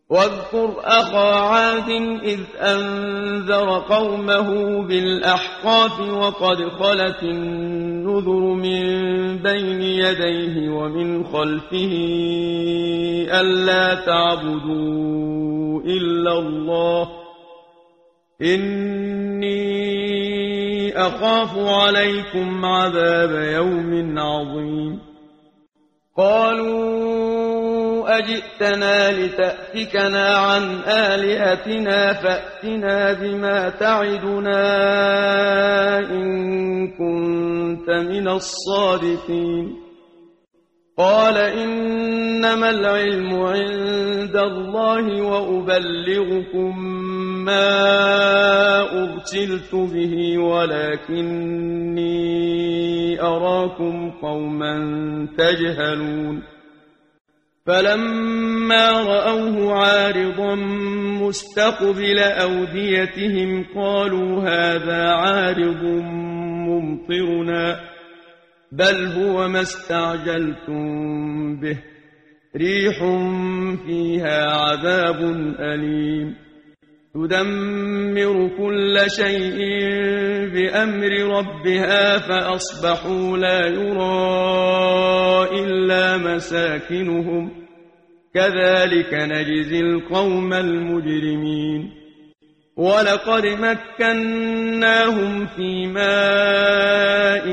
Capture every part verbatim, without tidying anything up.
واذكر أخا عاد إذ أنذر قومه بالأحقاف وقد خلت النذر من بين يديه ومن خلفه ألا تعبدوا إلا الله إني أخاف عليكم عذاب يوم عظيم قالوا أجئتنا لتأفكنا عن آلهتنا فأتنا بما تعدنا إن كنت من الصادقين قال إنما العلم عند الله وأبلغكم ما أرسلت به ولكني أراكم قوما تجهلون فلما رأوه عارضا مستقبل أوديتهم قالوا هذا عارض ممطرنا بل هو ما استعجلتم به ريح فيها عذاب أليم تدمر كل شيء بأمر ربها فأصبحوا لا يرى إلا مساكنهم كذلك نجزي القوم المجرمين ولقد مكناهم في ماء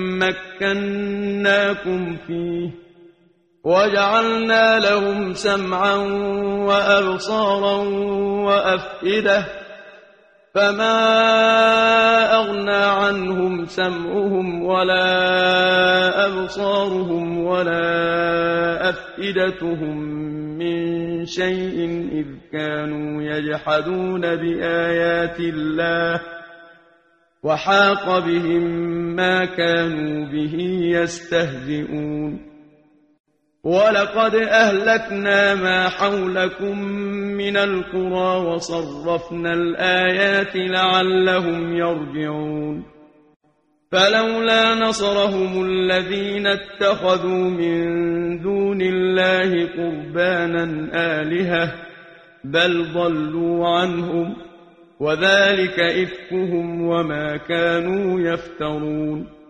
مكناكم فيه وجعلنا لهم سمعا وأبصارا وأفئدة فما أغنى عنهم سمعهم ولا أبصارهم ولا أفئدتهم من شيء إذ كانوا يجحدون بآيات الله وحاق بهم ما كانوا به يستهزئون ولقد أهلكنا ما حولكم من القرى وصرفنا الآيات لعلهم يرجعون فلولا نصرهم الذين اتخذوا من دون الله قربانا آلهة بل ضلوا عنهم وذلك إفكهم وما كانوا يفترون